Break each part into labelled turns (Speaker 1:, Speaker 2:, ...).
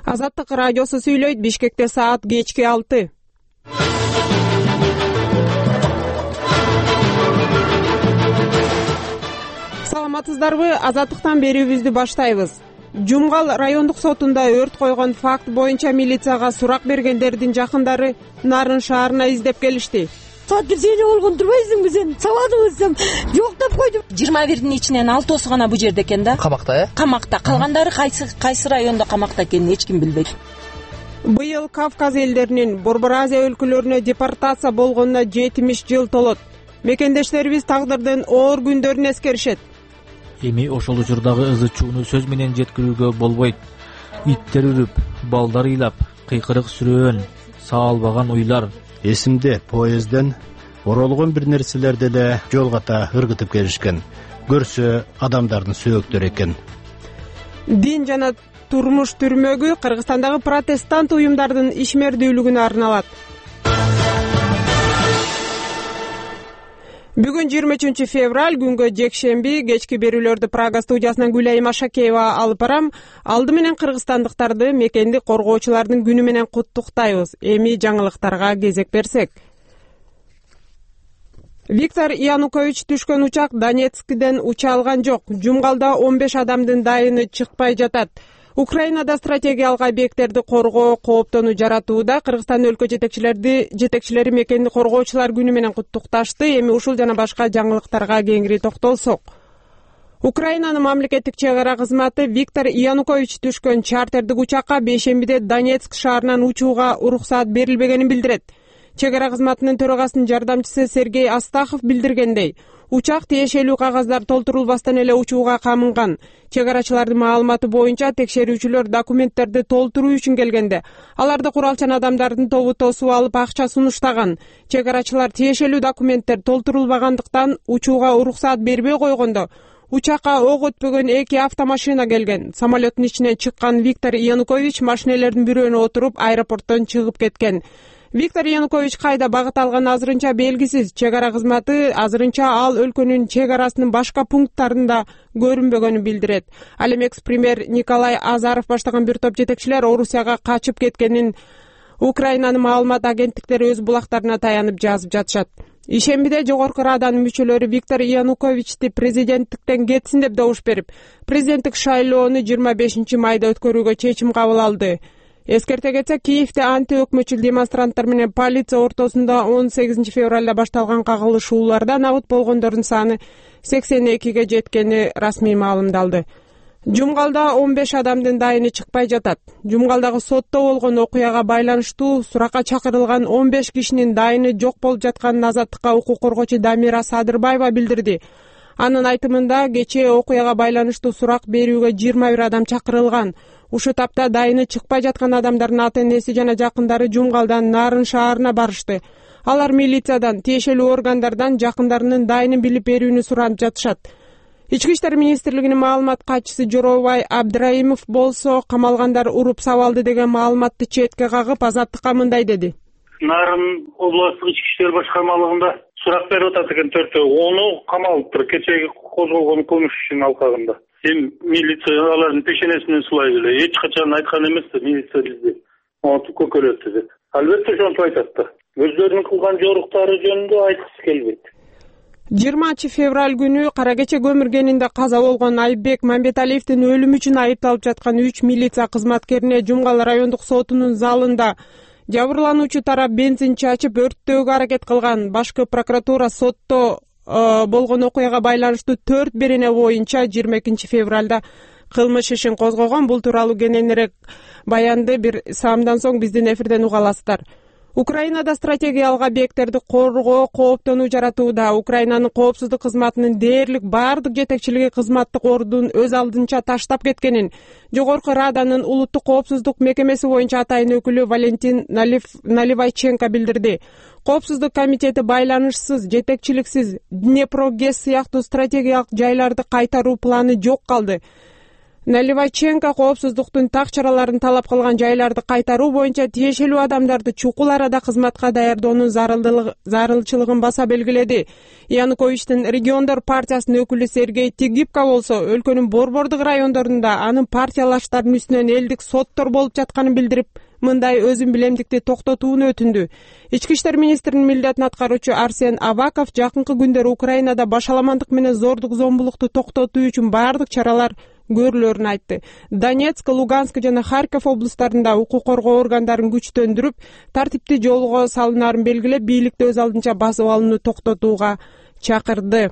Speaker 1: Азаттык радиосу сүйлөйт. Бишкекте саат кечки 6. Саламатсыздарбы? Азаттыктан берүүбүздү баштайбыз. Жумгал райондук сотунда өрт койгон факт боюнча милицияга сурак бергендердин жакындары Нарын шаарына издеп келишти.
Speaker 2: Саат 1 болгон турбайсыңбы сен? Сабадыңызсам жок деп койдум.
Speaker 3: 21-ин ичинен 6-сы гана бу жерде экен да.
Speaker 4: Камакта,
Speaker 3: Камакта. Калгандары кайсы райондо камакта экенин эч ким билбейт.
Speaker 1: Быйыл Кавказ элдеринин Борбор Азия өлкөлөрүнө депортация болгонуна 70 жыл толот. Мекендештерибиз тагдырдын оор күндөрүн эскеришет.
Speaker 4: Эми ошол учурдагы ызы чууну сөз менен жеткирүүгө болбойт. Иттер үрүп, балдар ыйлап, кыйкырык сүрөөн, саалбаган уйлар.
Speaker 5: Эсимде поезден оролгон бир нерселерди эле жолгата ыргытып келишкен. Көрсө адамдардын сөөктөрү экен.
Speaker 1: Дин жана турмуш түрмөгү Кыргызстандагы протестант уюмдардын ишмердүүлүгүнө арналат. Бүгүн 23 февраль күнгө жекшемби кечки берүүлөрдү Прага студиясынан Гүлайым Ашакеева алып барам. Алды менен кыргызстандыктарды мекенди коргоочулардын күнү менен куттуктайбыз. Эми жаңылыктарга кезек берсек. Виктор Янукович түшкөн учак Донецктен уча алган жок. Жумгалда 15 адамдын дайыны чыкпай жатат. Украинада стратегиялык объекттерди коргоо кооптонуу жаратууда. Кыргызстан өлкө жетекчилери мекенди коргоочулар күнү менен куттукташты. Эми ушул жана башка жаңылыктарга кеңири токтолсок. Украинанын мамлекеттик чек ара кызматы Виктор Янукович түшкөн чартердик учакка бейшембиде Донецк шаарынан учууга уруксаат берилбегенин билдирет. Чек ара кызматынын төрагасынын жардамчысы Сергей Астахов билдиргендей, учак тиешелүү кагаздар толтурулбастан эле учууга камынган. Чек арачылардын маалыматы боюнча текшерүүчүлөр документтерди толтуруу үчүн келгенде, аларды куралчан адамдардын тобу тосуп алып акча сунуштаган. Чек арачылар тиешелүү документтер толтурулбагандыктан учууга уруксаат бербей койгондо, учакка ок өтпөгөн 2 автомашина келген. Самолеттун ичинен чыккан Виктор Янукович машинелердин бирөөнө отуруп аэропорттон чыгып кеткен. Виктор Янукович кайда багыт алган азырынча белгисиз. Чек ара кызматы азырынча ал өлкөнүн чек арасынын башка пункттарында көрүнбөгөнүн билдирет. Ал эми экс-премьер Николай Азаров баштаган бир топ жетекчилер Орусияга качып кеткенин Украинанын маалымат агенттиктери өз булактарына таянып жазып жатышат. Ишембиде Жогорку Раданын мүчөлөрү Виктор Януковичти президенттиктен кетсин деп добуш берип, президенттик шайлоону 25 майда өткөрүүгө чечим кабыл алды. Эскерте кетсек, Киевде анти-өкмөтчүл демонстранттар менен полиция ортосунда 18 февралда башталган кагылышууларда набыт болгондордун саны 82ге жеткени расмий маалымдалды. Жумгалда 15 адамдын дайыны чыкпай жатат. Жумгалдагы сотто болгон окуяга байланыштуу суракка чакырылган 15 кишинин дайыны жок болуп жатканын Азаттыкка укук коргоочу Дамира Садырбаева билдирди. Анын айтымында кечээ окуяга байланыштуу сурак берүүгө 21 адам чакырылган. Ушу тапта дайыны чыкпай жаткан адамдардын ата-энеси жана жакындары Жумгалдан Нарын шаарына барышты. Алар милициядан, тиешелүү органдардан жакындарынын дайынын билип берүүнү суранып жатышат. Ички иштер министрлигинин маалымат катчысы Жоробай Абдраимов болсо, камалгандар уруп сабалды деген маалыматты четке кагып Азаттыкка мындай деди.
Speaker 6: Нарын областтык ички иштер башкармалыгында сурак берип атат экен 4-өө. Оны камалыптыр кечеги козголгон кылмыш ишинин алкагында. Эми милиция алардын пешенесинен сулай эле эч качан айткан эмес да милиция бизди монтип көкөлөттү деп. Албетте ошентип айтат да. Өздөрүнүн кылган жоруктары жөнүндө айткысы келбейт.
Speaker 1: 20 февраль күнү Кара Кече көмүргенинде каза болгон Айбек Мамбеталиевдин өлүмү үчүн айыпталып жаткан 3 милиция кызматкерине Жумгал райондук сотунун залында жабырлануучу тарап бензин чачып өрттөөгө аракет кылган. Башкы прокуратура сотто болгон окуяга байланыштуу 4 берене боюнча 22 февралда кылмыш ишин козгогон. Бул тууралуу кененирээк баянды бир саамдан соң биздин эфирден уга аласыздар. Украинада стратегиялык объекттерди коргоо кооптонуу жаратууда. Украинанын коопсуздук кызматынын дээрлик баардык жетекчилиги кызматтык ордун өз алдынча таштап кеткенин Жогорку Раданын улуттук коопсуздук мекемеси боюнча атайын өкүлү Валентин Наливайченко билдирди. Коопсуздук комитети байланышсыз, жетекчиликсиз Днепрогэс сыяктуу стратегиялык жайларды кайтаруу планы жок калды. Наливайченко коопсуздуктун так чараларын талап кылган жайларды кайтаруу боюнча тиешелүү адамдарды чукул арада кызматка даярдоонун зарылчылыгын баса белгиледи. Януковичтин региондор партиясынын өкүлү Сергей Тигипко болсо өлкөнүн борбордук райондорунда анын партиялаштарынын үстүнөн элдик соттор болуп жатканын билдирип, мындай өзүн билемдикти токтотууну өтүндү. Ички иштер министринин милдетин аткаруучу Арсен Аваков жакынкы күндөрү Украинада башаламандык менен зордук зомбулукту токтотуу үчүн баардык чаралар көрүлөрүн айтты. Донецк, Луганск жана Харьков облустарында укук коргоо органдарын күчтөндүрүп, тартипти жолго салынаарын белгилеп, бийликти өз алдынча басып алууну токтотууга чакырды.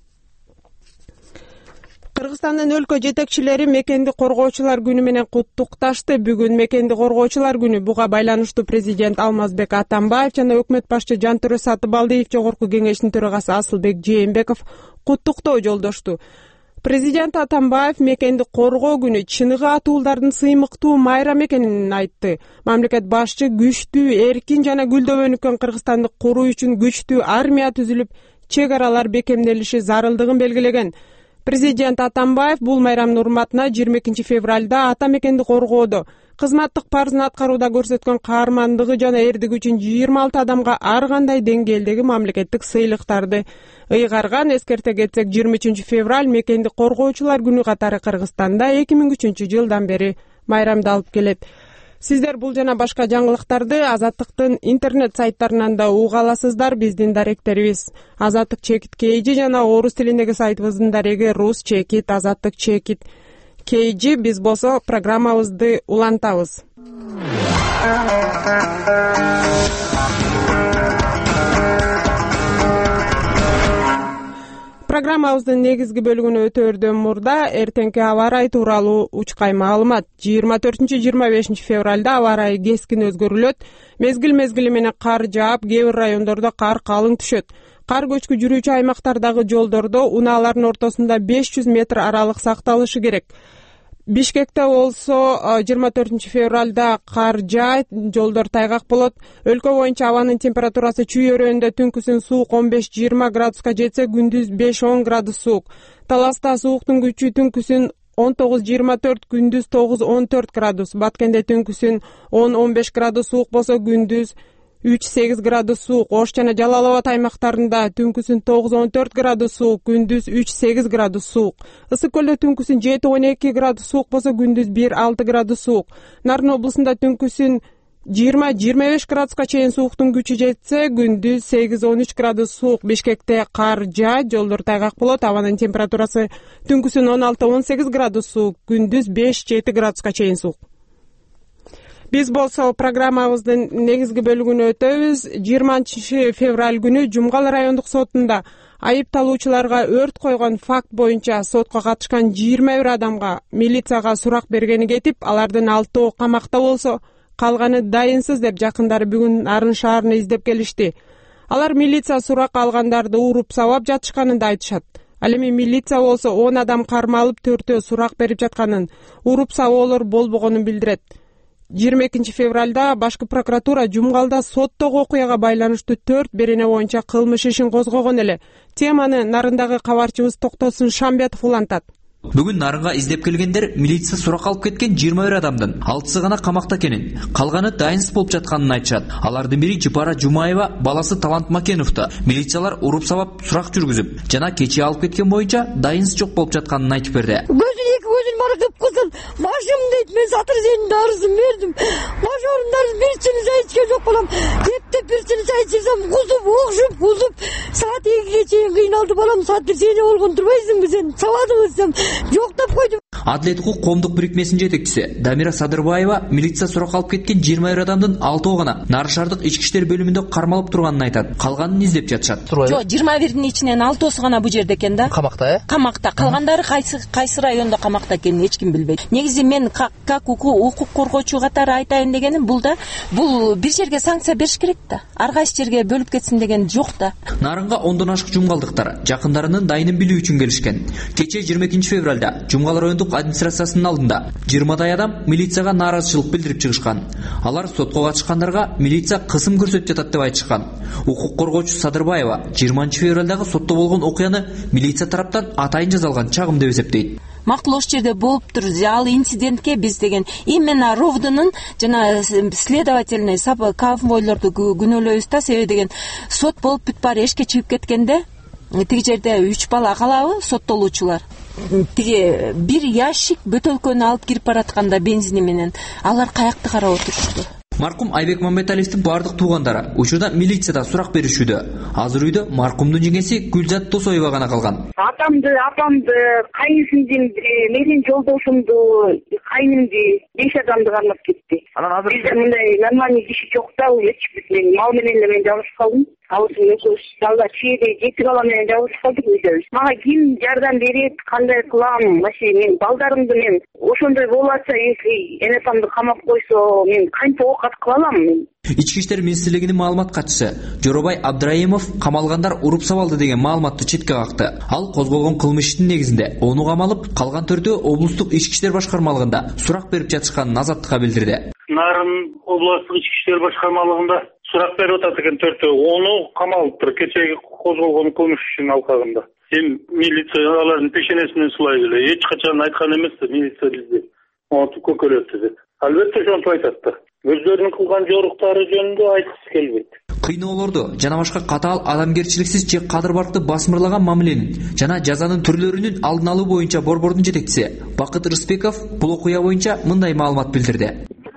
Speaker 1: Кыргызстандын өлкө жетекчилери мекенди коргоочулар күнү менен куттукташты. Бүгүн мекенди коргоочулар күнү. Буга байланыштуу президент Алмазбек Атамбаев жана өкмөт башчы Жантөрө Сатыбалдиев, жогорку кеңештин төрагасы Асылбек Жээнбеков куттуктоо жолдошту. Президент Атамбаев мекенди коргоо күнү чыныгы атуулдардын сыймыктуу майрам экенин айтты. Мамлекет башчы күчтүү, эркин жана гүлдөбөнүккөн Кыргызстанды куруу үчүн күчтүү армия түзүлүп, чек аралар бекемделиши зарылдыгын белгилеген. Президент Атамбаев бул майрамдын урматына 22 февралда ата мекенди коргоодо кызматтык парзын аткарууда көрсөткөн каармандыгы жана эрдиги үчүн 26 адамга ар кандай деңгээлдеги мамлекеттик сыйлыктарды ыйгарган. Эскерте кетсек, 23 февраль мекенди коргоочулар күнү катары Кыргызстанда 2003 жылдан бери майрамдалып келет. Сиздер бул жана башка жаңылыктарды Азаттыктын интернет сайттарынан да уга аласыздар. Биздин даректерибиз Азаттык чекит KG жана орус тилиндеги сайтыбыздын дареги рус чекит Азаттык чекит KG. Биз болсо программабызды улантабыз. Программабыздын негизги бөлүгүнө өтөөрдөн мурда эртеңки аба ырайы тууралуу учкай маалымат. 24-25 февралда аба ырайы кескин өзгөрүлөт. Мезгил менен кар жаап, кээ бир райондордо кар калың түшөт. Кар көчкү жүрүүчү аймактардагы жолдордо унаалардын ортосунда 500 метр аралык сакталышы керек. Бишкекте болсо 24 февралда кар жаайт, жолдор тайгак болот. Өлкө боюнча абанын температурасы чүй өрөөнүндө түнкүсүн суук 15-20 градуска жетсе, күндүз 5-10 градус суук. Таласта сууктун күчү түнкүсүн 19-24, күндүз 9-14 градус. Баткенде түнкүсүн 10-15 градус суук болсо, күндүз 3-8 градус суук. Ош жана Жалал Абад аймактарында түнкүсүн 9-14 градус суук, күндүз 3-8 градус суук. Ысык көлдө түнкүсүн 7-12 градус суук болсо, күндүз 1-6 градус суук. Нарын облусунда түнкүсүн 20-25 градуска чейин сууктун күчү жетсе, күндүз 8-13 градус суук. Бишкекте кар жаайт, жолдор тайгак болот. Абанын температурасы түнкүсүн 16-18 градус суук, күндүз 5-7 градуска чейин суук. Биз болсо программабыздын негизги бөлүгүнө өтөбүз. 20 февраль күнү Жумгал райондук сотунда айыпталуучуларга өрт койгон факт боюнча сотко катышкан 21 адамга милицияга сурак бергени кетип, алардын 6 камакта болсо, калганы дайынсыз деп жакындары бүгүн Нарын шаарына издеп келишти. Алар милиция сурак алгандарды уруп сабап жатышканын да айтышат. Ал эми милиция болсо 10 адам кармалып, 4-өө сурак берип жатканын, уруп сабоолор болбогонун билдирет. 22 февралда башкы прокуратура Жумгалда соттогу окуяга байланыштуу 4 берене боюнча кылмыш ишин козгогон эле. Теманы Нарындагы кабарчыбыз Токтосун Шамбетов улантат.
Speaker 7: Бүгүн Нарынга издеп келгендер милиция сурак алып кеткен 21 адамдын 6-сы гана камакта экенин, калганы дайынсыз болуп жатканын айтышат. Алардын бири Жыпара Жумаева, баласы Талант Макеновду милициялар уруп сабап сурак жүргүзүп, жана кечээ алып кеткен боюнча дайынсыз жок болуп жатканын айтып берди.
Speaker 2: Көзүн бара кып-кызыл, башым дейт, мен Сатырзенин дарысын бердим. Башорундар бирчини чай ичкен жок болом. Кептеп бирчини чай ичсем, кузуп, саат 2-ге чейин кыйналды балам. Сатырзене болгон турбайсыңбы сен? Сабадыңызсам жоктап койдум.
Speaker 7: Адлет укук коомдук бирикмесинин жетекчиси Дамира Садырбаева милиция сурак алып кеткен 21 адамдын 6-ы гана Нары шаардык ички иштер бөлүмүндө кармалып турганын айтат. Калганын издеп жатышат.
Speaker 3: Жок, 21дин ичинен 6-сы гана бу жерде экен да.
Speaker 7: Камакта,
Speaker 3: Камакта. Калгандары кайсы райондо камакта экенин эч ким билбейт. Негизи мен как укук коргоочу катары айтайын дегеним бул бир жерге санкция бериш керек да. Ар кайсы жерге бөлүп кетсин деген жок да.
Speaker 7: Нарынга ондон ашык жумгалдыктар жакындарынын дайынын билүү үчүн келишкен. Кечээ 22 февралда Жумгал райондук администрациясынын алдында 20 адам милицияга нааразычылык билдирип чыгышкан. Алар сотко катышкандарга милиция кысым көрсөтүп жатат деп айтышкан. Укук коргоочу Садырбаева 20 февралдагы сотто болгон окуяны милиция тараптан атайын жазалган чагым деп эсептейт.
Speaker 3: макул ош жерде болуптур. Ал инцидентке биз деген именно ровдунун жана следовательный конвойлорду күнөөлөйбүз да. Себеби деген сот болуп бүт баары эшикке чыгып кеткенде тиги жерде 3 бала калабы соттолуучулар. Тиги бир ящик бөтөлкөнү алып кирип баратканда бензини менен алар каякты карап отурушту.
Speaker 7: Маркум Айбек Мамбеталиевдин бардык туугандары учурда милицияда сурак беришүүдө. Азыр үйдө маркумдун жеңеси Гүлзат Тосоева гана калган.
Speaker 8: Атамды, апамды, кайынсиңдимди, менин жолдошумду, кайнымды 5 адамды кармап кетти. Анан азыр бизде мындай нормальный киши жок да, эч мен мал менен эле мен жабышып калдым. Алсын экөөбүз далда чийде 7 бала менен жабышып калдык үйдө. Мага ким жардам берет, кандай кылам? Вообще мен балдарымды мен ошондой болуп атса, если энесамды камап койсо, мен кантип оокат кыла алам мен?
Speaker 7: Ички иштер министрлигинин маалымат катчысы Жоробай Абдраимов камалгандар уруп сабалды деген маалыматты четке какты. Ал козголгон кылмыш иштин негизинде ону камалып, калган 4-өө облустук ички иштер башкармалыгында сурак берип жатышканын Азаттыкка билдирди.
Speaker 6: Нарын областык ички иштер башкармалыгында сурак берип атат экен 4-өө. Ону камалыптыр кечеги козголгон кылмыш ишинин алкагында. Эми милиция алардын пешенесинен сулай эле эч качан айткан эмес милиция бизди монтип көкөлөттү деп. Албетте ошентип айтат да. Өздөрүнүн кылган жоруктары жөнүндө айткысы келбейт.
Speaker 7: Кыйноолорду жана башка катаал адамгерчиликсиз же кадыр-баркты басмырлаган мамиленин жана жазанын түрлөрүнүн алдын алуу боюнча борбордун жетекчиси Бакыт Рыспеков бул окуя боюнча мындай маалымат билдирди.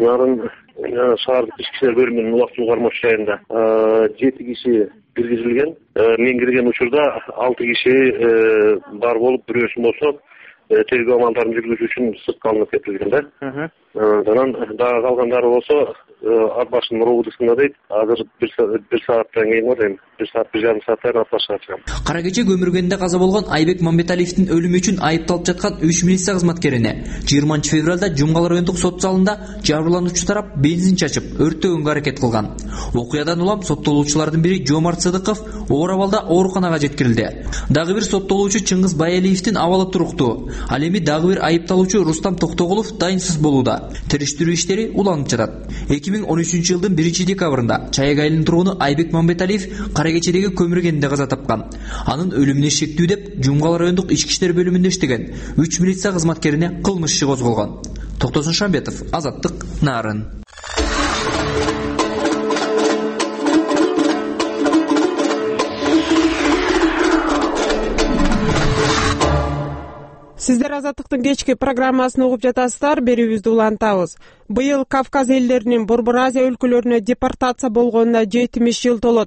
Speaker 9: Шаардык ички иштер бөлүмүнүн улактуу кармаш жайында 7 киши киргизилген. Мен кирген учурда 6 киши бар болуп, бирөөсү болсо тергөө амалдарын жүргүзүү үчүн сыртка алынып кетилген да. Анан дагы калгандары болсо ат башынын робудысында дейт. Азыр 1 сааттан кийин дейм. 1 саат 1,5 сааттан ат башына чыгам.
Speaker 7: Кара кече көмүргөндө каза болгон Айбек Мамбеталиевдин өлүмү үчүн айыпталып жаткан 3 милиция кызматкерине 20-февралда Жумгал райондук сот залында жабырлануучу тарап бензин чачып, өрттөгөнгө аракет кылган. Окуядан улам соттолуучулардын бири Жомарт Сыдыков оор абалда ооруканага жеткирилди. Дагы бир соттолуучу Чыңгыз Байалиевдин абалы туруктуу. Ал эми дагы бир айыпталуучу Рустам Токтогулов дайынсыз болууда. Териштирүү иштери уланып жатат. 2013-жылдын 1-декабрында Чаяк айылынын тургуну Айбек Мамбеталиев кара кечедеги көмүргөндө каза тапкан. Анын өлүмүнө шектүү деп Жумгал райондук ички иштер бөлүмүндө иштеген 3 милиция кызматкерине кылмыш иши козголгон. Токтосун Шамбетов, Азаттык, Нарын.
Speaker 1: Сиздер Азаттыктын кечки программасын угуп жатасыздар, берүүбүздү улантабыз. Быйыл Кавказ элдеринин Борбор Азия өлкөлөрүнө депортация болгонуна 70 жыл толот.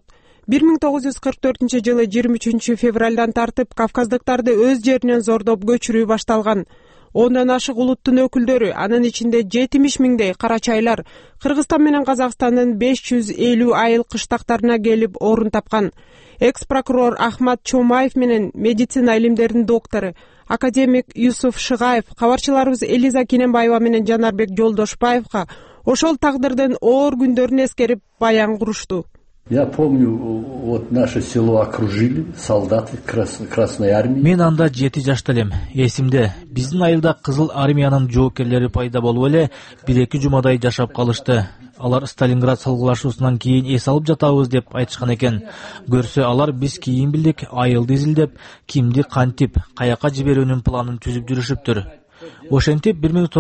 Speaker 1: 1944-жылы 23 февралдан тартып кавказдыктарды өз жеринен зордоп көчүрүү башталган. Ондон ашык улуттун өкүлдөрү, анын ичинде 70 миңдей карачайлар, Кыргызстан менен Казакстандын 550 айыл кыштактарына келип орун тапкан. Экс-прокурор Ахмат Чомаев менен медицина илимдеринин доктору академик Юсуф Шыгаев, кабарчыларыбыз Элиза Кененбаева менен Жанарбек Жолдошбаевга ошол тагдырдын оор күндөрүн эскерип баян курушту.
Speaker 10: Я помню, вот наше село окружили солдаты Красной армии.
Speaker 4: Мен анда 7 жашта элем. Эсимде, биздин айылда Кызыл армиянын жоокерлери пайда болуп эле 1-2 жумадай жашап калышты. Алар Сталинград салгылашуусунан кийин эс алып жатабыз деп айтышкан экен. Көрсө алар биз кийин билдик, айылды изилдеп, кимди кантип, каяка жиберүүнүн планын түзүп жүрүшүптүр. Ошентип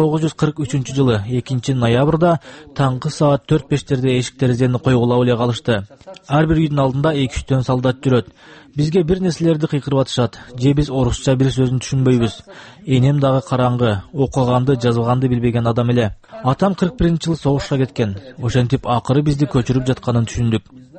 Speaker 4: 1943-жылы 2-ноябрда таңкы саат 4-5-терде эшик терезени койгулап эле калышты. Ар бир үйдүн алдында 2-3 солдат жүрөт. Бизге бир нерселерди кыйкырып атышат. Же биз орусча бир сөзүн түшүнбөйбүз. Энем дагы караңгы, окуганды, жазганды билбеген адам эле. Атам 41-жылы согушка кеткен. Ошентип акыры бизди көчүрүп жатканын түшүндүк.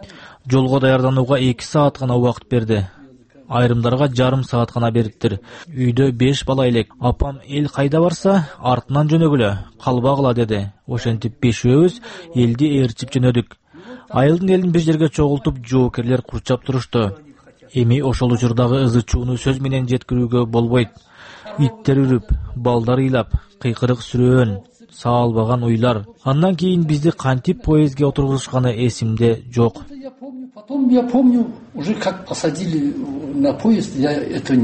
Speaker 4: Жолго даярданууга 2 саат гана убакыт берди. Айрымдарга жарым саат гана бериптир. Үйдө 5 бала элек. Апам эл кайда барса, артынан жөнөгүлө, калбагыла деди. Ошентип 5өөбүз элди ээрчип жөнөдүк. Айылдын элин бир жерге чогултуп, жоокерлер курчап турушту. Эми ошол учурдагы ызы-чууну сөз менен жеткирүүгө болбойт. Иттер үрүп, балдар ыйлап, кыйкырык сүрөөн, саалбаган уйлар. Андан кийин бизди кантип поездге отургузушканы эсимде жок.
Speaker 10: Потом я помню, уже как посадили на поезд, я это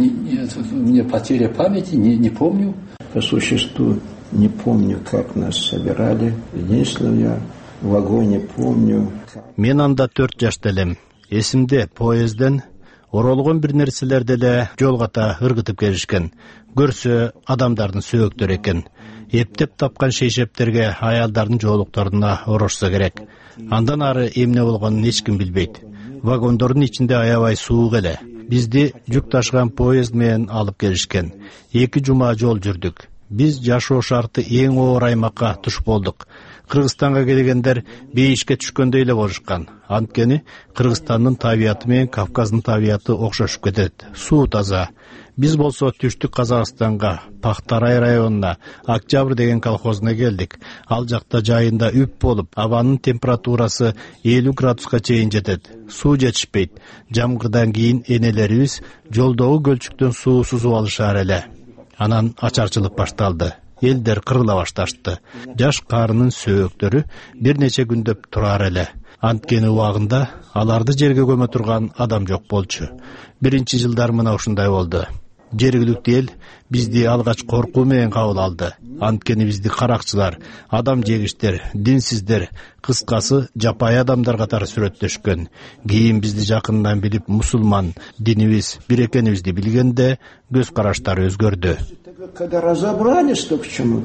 Speaker 10: не потеря памяти, не помню.
Speaker 11: По существу не помню, как нас собирали. Единственное, я в вагоне помню.
Speaker 5: Мен анда 4 жашта элем. Эсимде поезден оролгон бир нерселер деле жол ката ыргытып келишкен. Көрсө адамдардын сөөктөрү экен. Эптеп тапкан шейшептерге аялдардын жоолуктарына орошса керек. Андан ары эмне болгонун эч ким билбейт. Вагондордун ичинде аябай суук эле. Бизди жүк ташыган поезд менен алып келишкен. 2 жума жол жүрдүк. Биз жашоо шарты эң оор аймакка туш болдук. Кыргызстанга келгендер бейишке түшкөндөй эле болушкан. Анткени Кыргызстандын табияты менен Кавказдын табияты окшошуп кетет. Суу таза. Биз болсо түштүк Казакстанга, Пахтарай районуна, Октябрь деген колхозуна келдик. Ал жакта жайында үп болуп, абанын температурасы 50 градуска чейин жетет. Суу жетишпейт. Жамгырдан кийин энелерибиз жолдогу көлчүктөн суу сузуп алышар эле. Анан ачарчылык башталды. Элдер кырыла башташты. Жаш карынын сөөктөрү бир нече күндөп турар эле. Анткени убагында аларды жерге көмө турган адам жок болчу. Биринчи жылдар мына ушундай болду. Жергиликтүү эл бизди алгач коркуу менен кабыл алды. Анткени бизди каракчылар, адам жегиштер, динсиздер, кыскасы жапайы адамдар катары сүрөттөшкөн. Кийин бизди жакындан билип мусулман, динибиз бир экенибизди билгенде көз караштары өзгөрдү.
Speaker 11: Когда разобрались, то к чему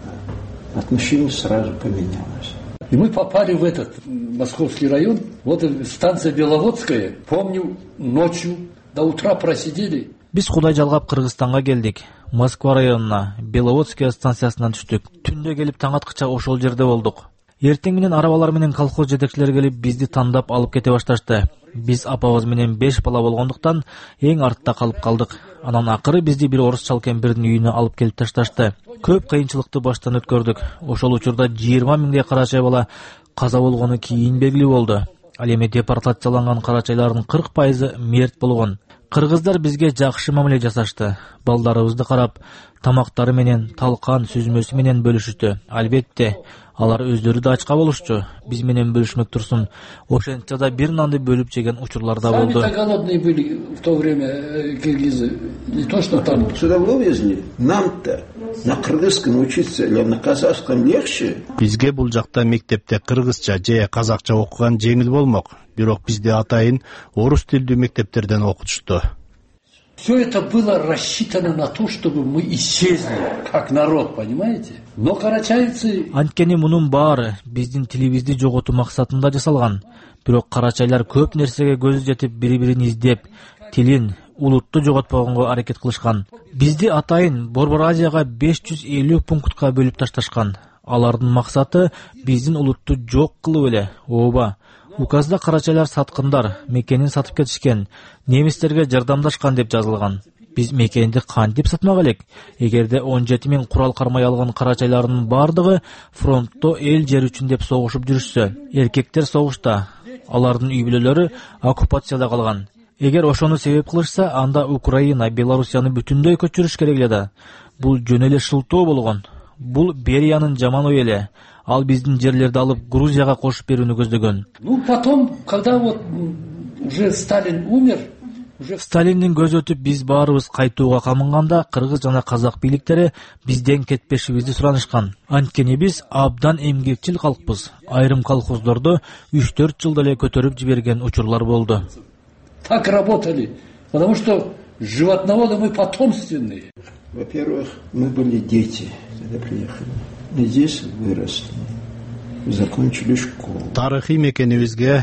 Speaker 11: отношение сразу поменялось.
Speaker 10: И мы попали в этот московский район. Вот станция Беловодская. Помню, ночью до утра просидели.
Speaker 4: Биз Кудай жалгап Кыргызстанга келдик. Москва районуна, Беловодская станциясынан түштүк. Түндө келип таң аткыча ошол жерде болдук. Эртең менен арабалар менен колхоз жетекчилери келип бизди тандап алып кете башташты. Биз апабыз менен 5 бала болгондуктан эң артта калып калдык. Анан акыры бизди бир орус чалкембирдин үйүнө алып келип ташташты. Көп кыйынчылыкты баштан өткөрдүк. Ошол учурда 20 миңдей карачай бала каза болгону кийин белгилүү болду. Ал эми депортацияланган карачайлардын 40% мерт болгон. Кыргыздар бизге жакшы мамиле жасашты. Балдарыбызды карап, тамактары менен, талкан сүзмөсү менен бөлүшүштү. Албетте, алар өздөрү да ачка болушчу. Биз менен бөлүшмөк турсун. Ошентсе да бир нанды бөлүп жеген учурлар да болду.
Speaker 10: Сами голодные были в то время киргизы. Не то, что там.
Speaker 11: Сюда вывезли. Нам-то на кыргызском учиться или на казахском легче.
Speaker 5: Бизге бул жакта мектепте кыргызча же казакча окуган жеңил болмок. Бирок бизде атайын орус тилдүү мектептерден окутушту.
Speaker 10: Все это было рассчитано на то, чтобы мы исчезли как народ, понимаете? Но карачайцы...
Speaker 4: Анткени мунун баары биздин тилибизди жоготуу максатында жасалган. Бирок карачайлар көп нерсеге көзү жетип бири-бирин издеп, тилин, улутту жоготпогонго аракет кылышкан. Бизди атайын Борбор Азияга 550 пунктка бөлүп ташташкан. Алардын максаты биздин улутту жок кылуу эле. Ооба. Указда карачайлар саткындар, мекенин сатып кетишкен, немистерге жардамдашкан деп жазылган. Биз мекенди кантип сатмак элек? Эгерде 17 миң курал кармай алган карачайлардын бардыгы фронтто эл жер үчүн деп согушуп жүрүшсө, эркектер согушта, алардын үй бүлөлөрү оккупацияда калган. Эгер ошону себеп кылышса, анда Украина, Белоруссияны бүтүндөй көчүрүш керек эле да. Бул жөн эле шылтоо болгон. Бул Бериянын жаман ой эле. Ал биздин жерлерди алып Грузияга кошуп берүүнү көздөгөн.
Speaker 10: Ну, потом, когда вот уже Сталин умер,
Speaker 4: Сталиндин көзү өтүп биз баарыбыз кайтууга камынганда кыргыз жана казак бийликтери бизден кетпешибизди суранышкан. Анткени биз абдан эмгекчил калкпыз. Айрым колхоздорду 3-4 жылда эле көтөрүп жиберген учурлар болду.
Speaker 10: Так работали, потому что животноводы мы потомственные.
Speaker 11: Во-первых, мы были дети, когда приехали. Здесь выросли, закончили школу.
Speaker 5: Тарыхый мекенибизге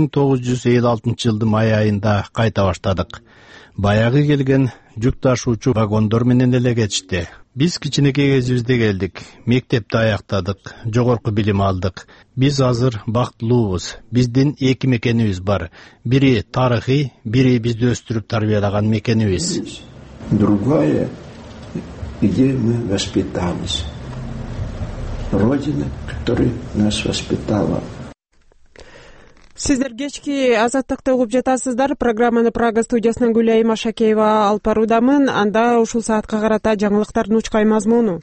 Speaker 5: 1956 жылдын май айында кайта баштадык. Баягы келген жүк ташуучу вагондор менен эле кетишти. Биз кичинекей кезибизде келдик, мектепти аяктадык, жогорку билим алдык. Биз азыр бактылуубуз. Биздин 2 мекенибиз бар. Бири тарыхый, бири бизди өстүрүп тарбиялаган мекенибиз.
Speaker 11: Другая, где мы воспитались. Родина, которая нас воспитала.
Speaker 1: Сиздер кечки азаттыкты угуп жатасыздар. Программаны Прага студиясынан Гүлайым Ашакеева алып баруудамын. Анда ушул саатка карата жаңылыктардын учкай мазмуну.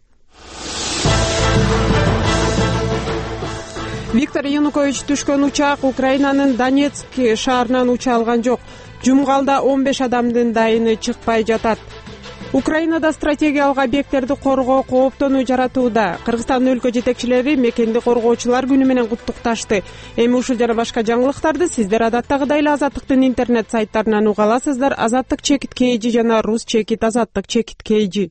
Speaker 1: Виктор Янукович түшкөн учак Украинанын Донецк шаарынан уча алган жок. Жумгалда 15 адамдын дайыны чыкпай жатат. Украинада стратегиялык объекттерди коргоо кооптонуу жаратууда. Кыргызстандын өлкө жетекчилери мекенди коргоочулар күнү менен куттукташты. Эми ушул жана башка жаңылыктарды сиздер адаттагыдай эле Азаттыктын интернет сайттарынан уга аласыздар. Азаттык чекит KG жана Рус чекит Азаттык чекит KG.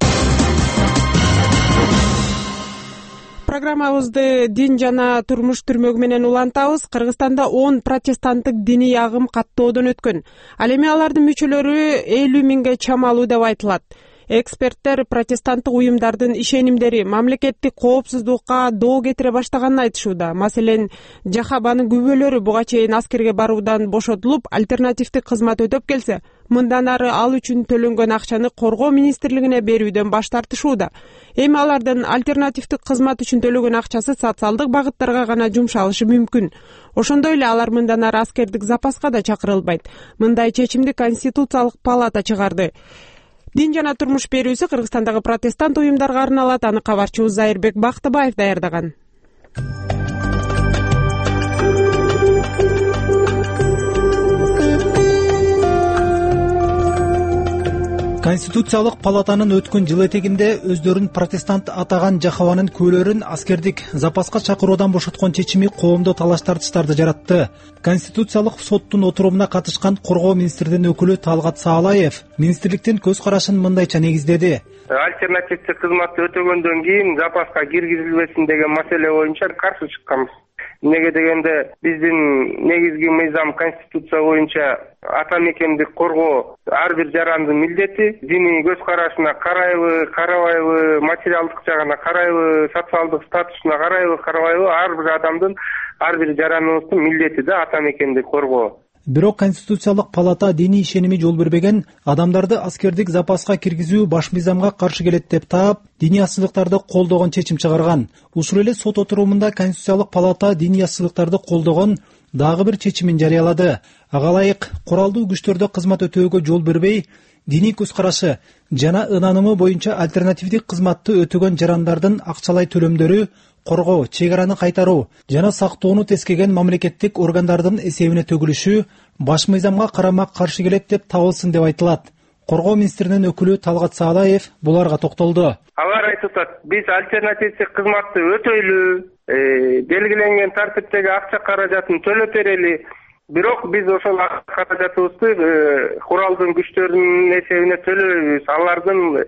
Speaker 1: Программабызды дин жана турмуш түрмөгү менен улантабыз. Кыргызстанда 10 протестанттык диний агым каттоодон өткөн. Ал эми алардын мүчөлөрү 50 миңге чамалуу деп айтылат. Эксперттер протестанттык уюмдардын ишенимдери мамлекеттик коопсуздукка доо кетире баштаганын айтышууда. Маселен, Жахабанын күбөлөрү буга чейин аскерге баруудан бошотулуп, альтернативдик кызмат өтөп келсе, мындан ары ал үчүн төлөнгөн акчаны коргоо министрлигине берүүдөн баш тартышууда. Эми алардын альтернативдик кызмат үчүн төлөгөн акчасы социалдык багыттарга гана жумшалышы мүмкүн. Ошондой эле алар мындан ары аскердик запаска да чакырылбайт. Мындай чечимди Конституциялык палата чыгарды. Дин жана турмуш берүүсү Кыргызстандагы протестант уюмдарга арналат. Аны кабарчыбыз Айырбек Бактыбаев даярдаган.
Speaker 12: Конституциялык палатанын өткөн жыл этегинде өздөрүн протестант атаган Жахабанын күбөлөрүн аскердик запаска чакыруудан бошоткон чечими коомдо талаш тартыштарды жаратты. Конституциялык соттун отурумуна катышкан коргоо министринин өкүлү Талгат Саалаев министрликтин көз карашын мындайча негиздеди.
Speaker 13: Альтернативдик кызматты өтөгөндөн кийин запаска киргизилбесин деген маселе боюнча каршы чыкканбыз. Неге дегенде биздин негизги мыйзам Конституция боюнча ата мекенди коргоо ар бир жарандын милдети. Диний көз карашына карайбы, карабайбы, материалдык жагына карайбы, социалдык статусуна карайбы, карабайбы, ар бир адамдын, ар бир жараныбыздын милдети да ата мекенди коргоо.
Speaker 12: Бирок Конституциялык палата диний ишеними жол бербеген адамдарды аскердик запаска киргизүү баш мыйзамга каршы келет деп таап, диний ассыздыктарды колдогон чечим чыгарган. Ушул эле сот отурумунда Конституциялык палата диний ассыздыктарды колдогон дагы бир чечимин жарыялады. Ага ылайык куралдуу күчтөрдө кызмат өтөөгө жол бербей, диний көз карашы жана ынанымы боюнча альтернативдик кызматты өтөгөн жарандардын акчалай төлөмдөрү коргоо, чек араны кайтаруу жана сактоону тескеген мамлекеттик органдардын эсебине төгүлүшү баш мыйзамга карама каршы келет деп табылсын деп айтылат. Коргоо министринин өкүлү Талгат Саалаев буларга токтолду.
Speaker 13: Алар айтып атат, биз альтернативдик кызматты өтөйлү, белгиленген тартиптеги акча каражатын төлөп берели. Бирок биз ошол каражатыбызды куралдын күчтөрүнүн эсебине төлөйбүз. Алардын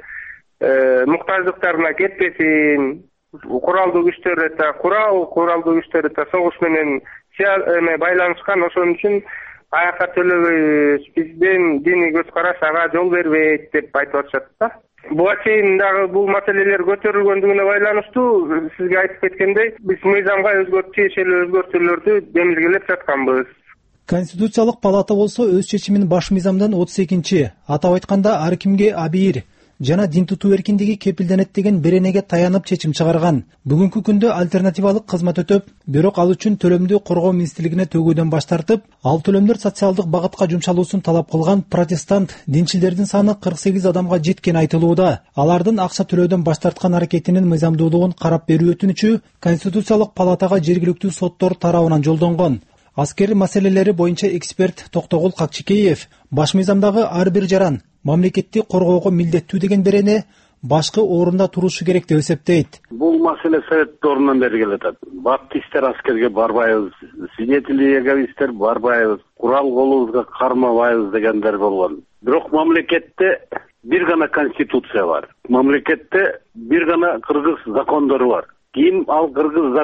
Speaker 13: муктаждыктарына кетпесин. Куралдуу күчтөр куралдуу күчтөр согуш менен байланышкан, ошон үчүн аяка төлөбөйбүз. Биздин диний көз караш ага жол бербейт деп айтып атышат да. Буга чейин дагы бул маселелер көтөрүлгөндүгүнө байланыштуу сизге айтып кеткендей, биз мыйзамга тиешелүү өзгөртүүлөрдү демилгелеп жатканбыз.
Speaker 12: Конституциялык палата болсо өз чечимин баш мыйзамдын 32-чи, атап айтканда ар кимге абийир жана дин тутуу эркиндиги кепилденет деген беренеге таянып чечим чыгарган. Бүгүнкү күндө альтернативалык кызмат өтөп, бирок ал үчүн төлөмдү коргоо министрлигине төгүүдөн баш тартып, ал төлөмдөр социалдык багытка жумшалуусун талап кылган протестант динчилердин саны 48 адамга жеткени айтылууда. Алардын акча төлөөдөн баш тарткан аракетинин мыйзамдуулугун карап берүү өтүнүчү Конституциялык палатага жергиликтүү соттор тарабынан жолдонгон. Аскер маселелери боюнча эксперт Токтогул Какчикеев баш мыйзамдагы ар бир жаран мамлекетти коргоого милдеттүү деген берене башкы орунда турушу керек деп эсептейт.
Speaker 14: Бул маселе совет дорунан бери келатат. Баптисттер аскерге барбайбыз, свидетели Иеговистер барбайбыз, курал колубузга кармабайбыз дегендер болгон. Бирок мамлекетте бир гана конституция бар. Мамлекетте бир гана кыргыз закондору бар. Ким ал кыргыз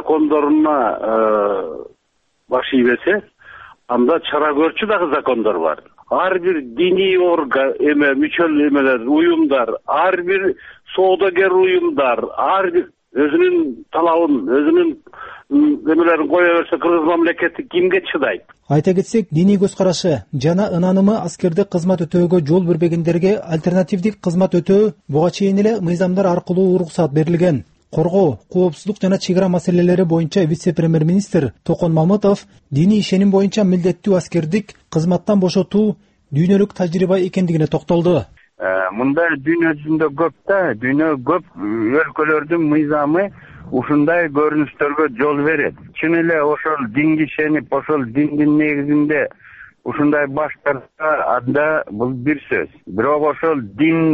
Speaker 14: закондоруна баш ийбесе, анда чара көрчү дагы закондор бар. Ар бир диний мүчөл эмелер, уюмдар, ар бир соодагер уюмдар, ар бир өзүнүн талабын, өзүнүн эмелерин кое берсе, кыргыз мамлекети кимге чыдайт?
Speaker 12: Айта кетсек, диний көз карашы жана ынанымы аскердик кызмат өтөөгө жол бербегендерге альтернативдик кызмат өтөө буга чейин эле мыйзамдар аркылуу уруксат берилген. Коргоо, коопсуздук жана чек ара маселелери боюнча вице-премьер-министр Токон Мамытов диний ишеним боюнча милдеттүү аскердик кызматтан бошотуу дүйнөлүк тажрыйба экендигине токтолду.
Speaker 15: Мындай дүйнө жүзүндө көп да, дүйнө көп өлкөлөрдүн мыйзамы ушундай көрүнүштөргө жол берет. Чын эле ошол динге ишенип, ошол диндин негизинде ушундай баш тарса, анда бул бир сөз. Бирок ошол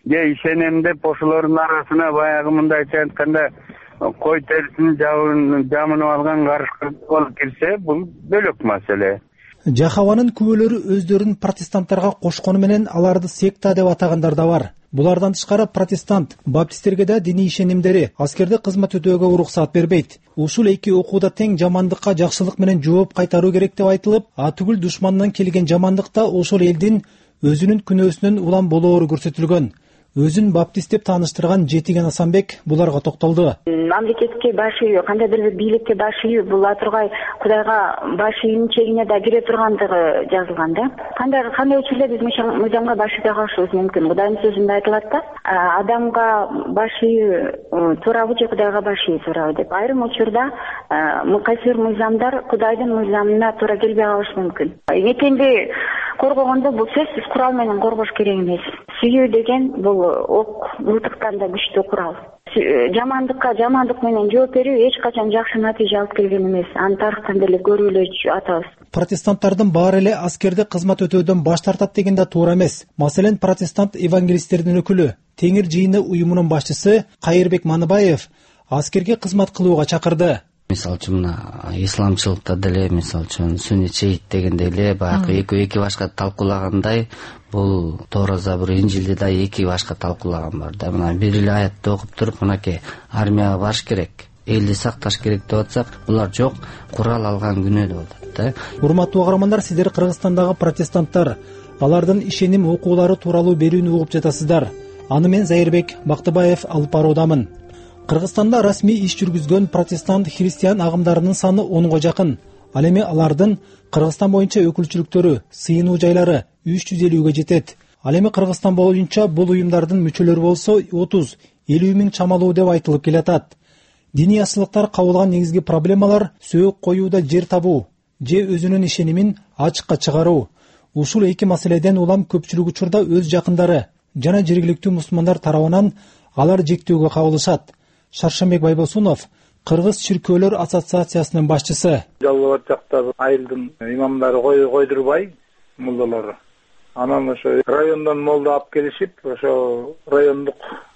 Speaker 15: же ишенем деп ошолордун арасына баягы мындайча айтканда кой терисин жамынып алган карышкыр болуп кирсе, бул бөлөк маселе.
Speaker 12: Жахаванын күбөлөрү өздөрүн протестанттарга кошкону менен аларды секта деп атагандар да бар. Булардан тышкары протестант баптисттерге да диний ишенимдери аскерде кызмат өтөөгө уруксат бербейт. Ушул эки окууда тең жамандыкка жакшылык менен жооп кайтаруу керек деп айтылып, атүгүл душмандан келген жамандыкта ошол элдин өзүнүн күнөөсүнөн улам болоору көрсөтүлгөн. Өзүн баптист деп тааныштырган Жетиген Асанбек буларга токтолду.
Speaker 16: Мамлекетке баш ийүү, кандайдыр бир бийликке баш ийүү бул атургай Кудайга баш ийүүнүн чегине да кире тургандыгы жазылган да. Кандай учурда биз мыйзамга баш ийбей калышыбыз мүмкүн. Кудайдын сөзүндө айтылат да, адамга баш ийүү туурабы же Кудайга баш ийүү туурабы деп. Айрым учурда кайсы бир мыйзамдар Кудайдын мыйзамына туура келбей калышы мүмкүн. Мекенди коргогондо бул сөзсүз курал менен коргош керек эмес. Сүйүү деген бул ок мылтыктан да күчтүү курал. Жамандыкка жамандык менен жооп берүү эч качан жакшы натыйжа алып келген эмес. Аны тарыхтан деле көрүп эле атабыз.
Speaker 12: Протестанттардын баары эле аскерде кызмат өтөөдөн баш тартат деген да туура эмес. Маселен, протестант евангелисттердин өкүлү, Теңир жыйыны уюмунун башчысы Кайырбек Маныбаев аскерге кызмат кылууга чакырды.
Speaker 17: Мисалы үчүн мына исламчылыкта деле, мисалы үчүн сүннит шейит дегенде эле баягы эки башка талкуулагандай, бул Тора Забур Инжилде да эки башка талкуулаган бар да. Мына бир эле аятты окуп туруп, мынакей армияга барыш керек, элди сакташ керек деп атсак, булар жок, курал алган күнөө деп атат да.
Speaker 12: Урматтуу каармандар, сиздер Кыргызстандагы протестанттар, алардын ишеним окуулары тууралуу берүүнү угуп жатасыздар. Аны мен Зайырбек Бактыбаев алып баруудамын. Кыргызстанда расмий иш жүргүзгөн протестант христиан агымдарынын саны 10го жакын. Ал эми алардын Кыргызстан боюнча өкүлчүлүктөрү, сыйынуу жайлары 350ге жетет. Ал эми Кыргызстан боюнча бул уюмдардын мүчөлөрү болсо 30-50 миң чамалуу деп айтылып келатат. Диний асылыктар кабылган негизги проблемалар сөөк коюуда жер табуу же өзүнүн ишенимин ачыкка чыгаруу. Ушул эки маселеден улам көпчүлүк учурда өз жакындары жана жергиликтүү мусулмандар тарабынан алар жектөөгө кабылышат. Шаршембек Байбосунов, Кыргыз чиркөөлөр ассоциациясынын башчысы.
Speaker 18: Жалал Абад жактагы айылдын имамдары койдурбай, мулдалары. Анан ошо райондон молда алып келишип, ошо райондук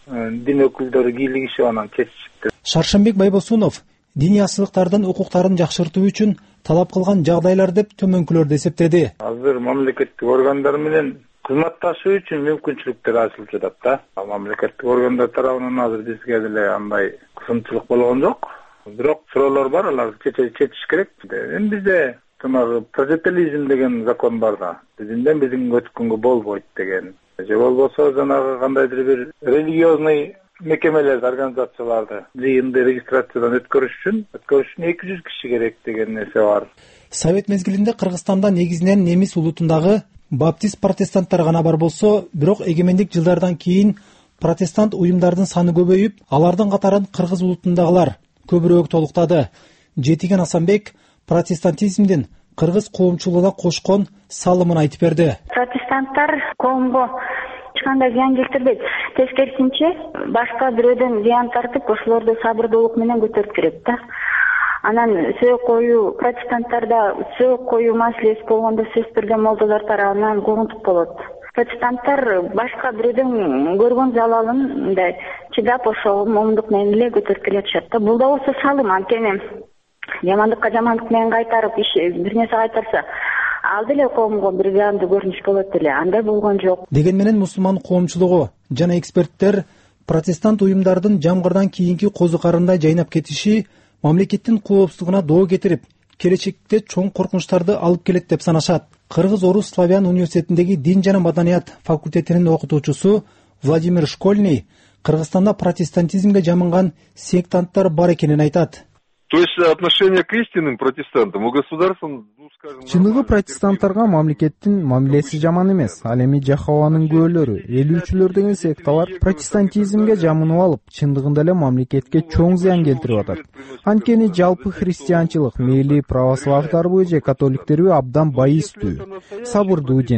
Speaker 18: дин өкүлдөрү кийлигишип анан чечишиптир.
Speaker 12: Шаршембек Байбосунов диний асылыктардын укуктарын жакшыртуу үчүн талап кылган жагдайлар деп төмөнкүлөрдү эсептеди.
Speaker 18: Азыр мамлекеттик органдар менен кызматташуу үчүн мүмкүнчүлүктөр ачылып жатат да. Мамлекеттик органдар тарабынан азыр бизге деле андай кысымчылык болгон жок. Бирок суроолор бар, аларды чечиш керек. Эми бизде жанагы прозелитизм деген закон бар да. Биздин өткөнгө болбойт деген. Же болбосо жанагы кандайдыр бир религиозный мекемелерди, организацияларды жыйынды регистрациядан өткөрүш үчүн 200 киши керек деген нерсе бар.
Speaker 12: Совет мезгилинде Кыргызстанда негизинен немис улутундагы баптист протестанттар гана бар болсо, бирок эгемендик жылдардан кийин протестант уюмдардын саны көбөйүп, алардын катарын кыргыз улутундагылар көбүрөөк толуктады. Жетиген Асанбек протестантизмдин кыргыз коомчулугуна кошкон салымын айтып берди.
Speaker 16: Протестанттар коомго эч кандай зыян келтирбейт. Тескерисинче, башка бирөөдөн зыян тартып, ошолорду сабырдуулук менен көтөрүп берет да. Анан сөөк коюу, протестанттарда сөөк коюу маселеси болгондо сөз түрдө молдолор тарабынан куугунтук болот. Протестанттар башка бирөөдөн көргөн залалын мындай чыдап ошол момундук менен эле көтөрүп келатышат да. Бул да болсо салым, анткени жамандыкка жамандык менен кайтарып бир нерсе кайтарса, ал деле коомго бир зыяндуу көрүнүш болот деле. Андай болгон жок.
Speaker 12: Деген менен мусулман коомчулугу жана эксперттер протестант уюмдардын жамгырдан кийинки козу карындай жайнап кетиши мамлекеттин коопсуздугуна доо кетирип, келечекте чоң коркунучтарды алып келет деп санашат. Кыргыз Орус Славян университетиндеги дин жана маданият факультетинин окутуучусу Владимир Школьный Кыргызстанда протестантизмге жамынган сектанттар бар экенин айтат.
Speaker 19: То есть отношение к истинным протестантам у государства,
Speaker 20: чыныгы протестанттарга мамлекеттин мамилеси жаман эмес. Ал эми Жахаванын күбөлөрү, элүүчүлөр деген секталар протестантизмге жамынып алып, чындыгында эле мамлекетке чоң зыян келтирип атат. Анткени жалпы христианчылык, мейли православдарбы же католиктерби абдан байыстуу, сабырдуу дин.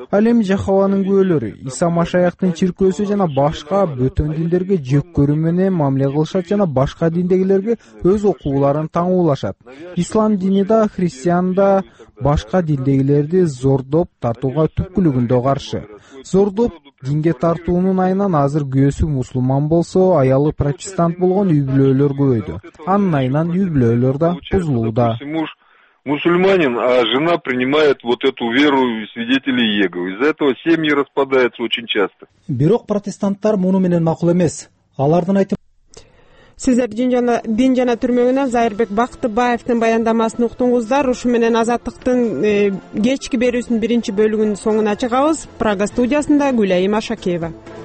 Speaker 20: Ал эми Жахованын күбөлөрү Иса Машаяктын чиркөөсү жана башка бөтөн диндерге жек көрүү менен мамиле кылышат жана башка диндегилерге өз окууларын таңуулашат. Ислам дини да, христиан да башка диндегилерди зордоп тартууга түпкүлүгүндө каршы. Зордоп динге тартуунун айынан азыр күйөөсү мусулман болсо, аялы протестант болгон үй бүлөлөр көбөйдү. Анын айынан үй бүлөлөр да бузулууда.
Speaker 19: Мусульманин, а жена принимает вот эту веру свидетелей Иеговы. Из-за этого семьи распадаются очень часто.
Speaker 12: Бирок протестанттар муну менен макул эмес. Алардын айтымы
Speaker 1: Сиздер дин жана түрмөгүнөн Зайырбек Бактыбаевдин баяндамасын уктуңуздар. Ушу менен Азаттыктын кечки берүүсүнүн биринчи бөлүгүнүн соңуна чыгабыз. Прага студиясында Гүлайым Ашакеева.